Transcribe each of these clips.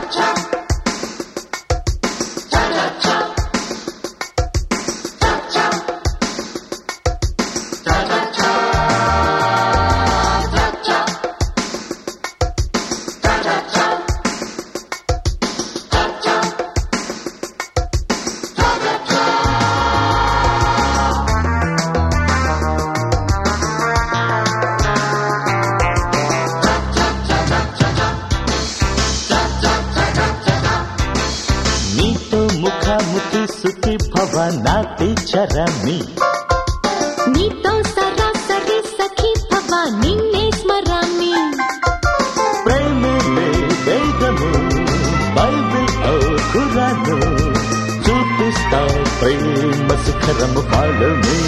సుఖి భవ నాతి చరమి నీతో సరాసరి సఖి భవ నిన్నే స్మరామి ప్రేమలే వేదము బైబిల్ ఖురాను చూపిస్తా ప్రేమ శిఖరము పాలని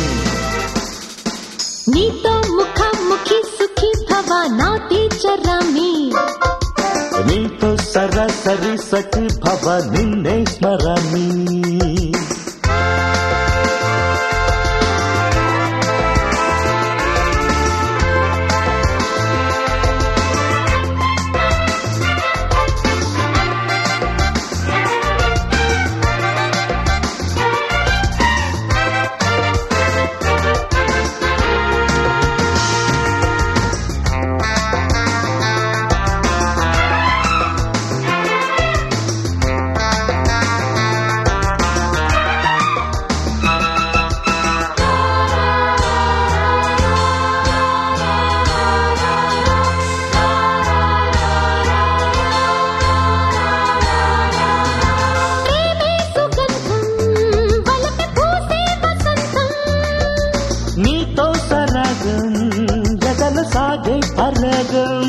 నీతో ముఖాముఖి సుఖి భవ నాతి చరమి నీతో సరాసరి సఖి భవ నిన్నే స్మరామి నీతో సరగం జగలు సాగే పరగం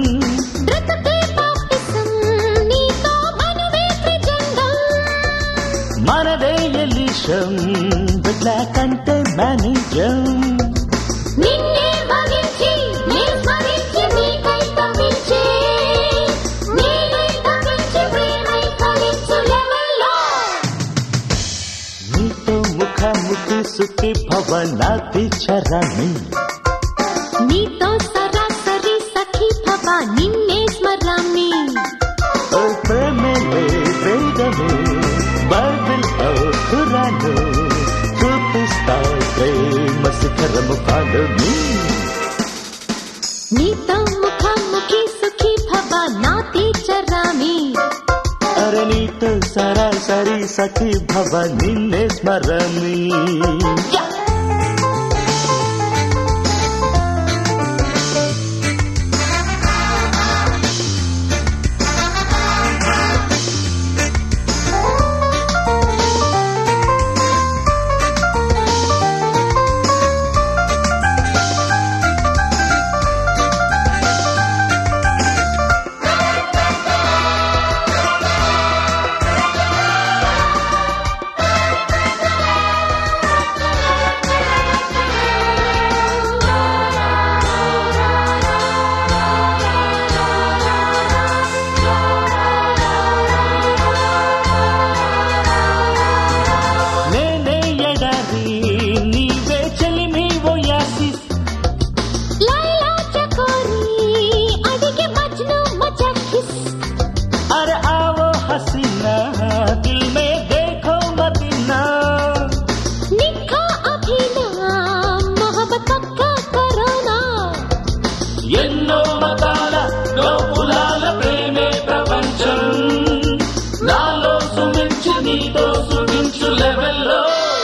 మనదే ఎలిషం బిడ్ల కంటే మేనేజం నీతో ముఖాముఖి సుఖి భవ నాతి చరమి నీతో సరాసరి సఖి భవ నిన్నే స్మరామి ప్రేమలే వేదము బైబిల్ ఖురాను చూపిస్తా ప్రేమ శిఖరము పాలని నీతో ముఖాముఖి సుఖి భవ నాతి చరామి అరే నీతో సరాసరి సఖి భవ నిన్నే స్మరామి ఎన్నో మతాల లోపులాల ప్రేమే ప్రపంచం నాలో సుమించు నీతో సుమించు లెవెల్లో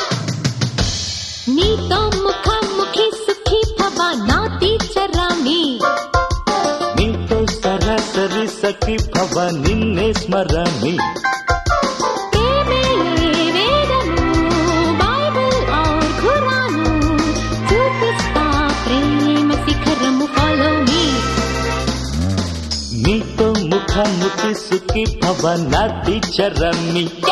నీతో ముఖాముఖి సుఖి భవ నాతి చరామి నీతో సరాసరి సఖి భవ నిన్నే స్మరామి నీతో ముఖాముఖి సుఖి భవ నాతి చరమి